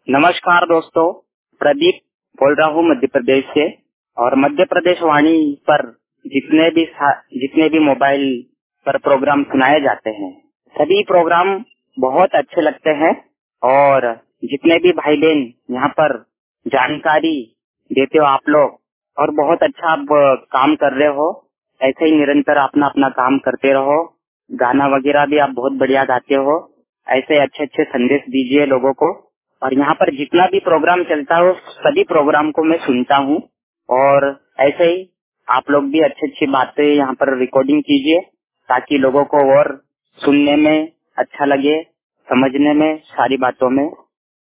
नमस्कार दोस्तों, प्रदीप बोल रहा हूँ मध्य प्रदेश से। और मध्य प्रदेश वाणी पर जितने भी मोबाइल पर प्रोग्राम सुनाए जाते हैं, सभी प्रोग्राम बहुत अच्छे लगते हैं। और जितने भी भाई बहन यहाँ पर जानकारी देते हो आप लोग, और बहुत अच्छा आप काम कर रहे हो। ऐसे ही निरंतर अपना अपना काम करते रहो। गाना वगैरह भी आप बहुत बढ़िया गाते हो। ऐसे अच्छे अच्छे संदेश दीजिए लोगों को। और यहाँ पर जितना भी प्रोग्राम चलता हो, सभी प्रोग्राम को मैं सुनता हूँ। और ऐसे ही आप लोग भी अच्छी अच्छी बातें यहाँ पर रिकॉर्डिंग कीजिए, ताकि लोगों को और सुनने में अच्छा लगे, समझने में सारी बातों में